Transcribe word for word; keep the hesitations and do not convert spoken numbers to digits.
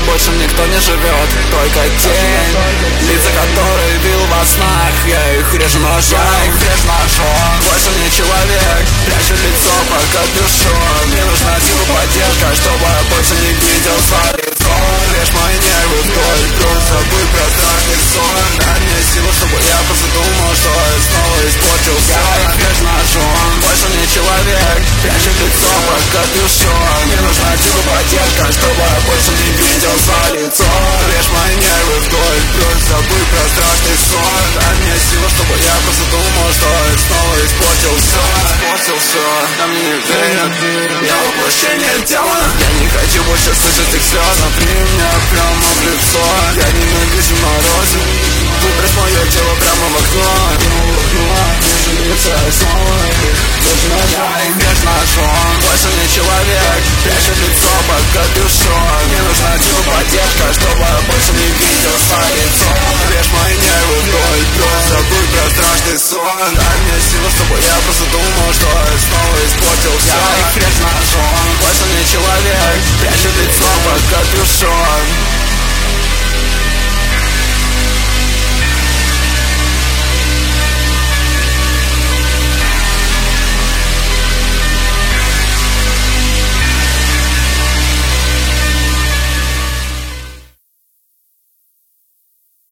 больше никто не живет, только тень. Лица, которые видел во снах, я их режу ножом. Больше не человек, прячу лицо под капюшон. Мне нужна сила поддержка, чтобы я больше не видел свое лицо. Режь мои нервы вдоль, просто забудь про страшный сон. Дай мне силу, чтобы я просто думал, что я снова испортился. Я их режу ножом. Больше не человек, прячу лицо под капюшон. Мне нужна сила поддержка, чтобы я больше не видел свое лицо. Режь мои нервы вдоль, просто забудь про страшный сон. Дай мне силу, чтобы я просто думал, что я снова испортил все. Испортил все, на мне не верят. Я воплощение демона. Я не хочу больше слышать их слез. Смотри мне прямо в лицо. Я ненавижу морозы. Выбрось мое тело прямо в окно. Вижу лица и снова я их режу ножом. Больше не человек, прячу лицо под капюшон. Мне нужна сила поддержка, чтобы я больше не видел свое лицо. Режь мои нервы вдоль, просто забудь про страшный сон. Дай мне силу, чтобы я просто думал, что я снова испортил все. Я их режу ножом. Больше не человек, прячу лицо под капюшон.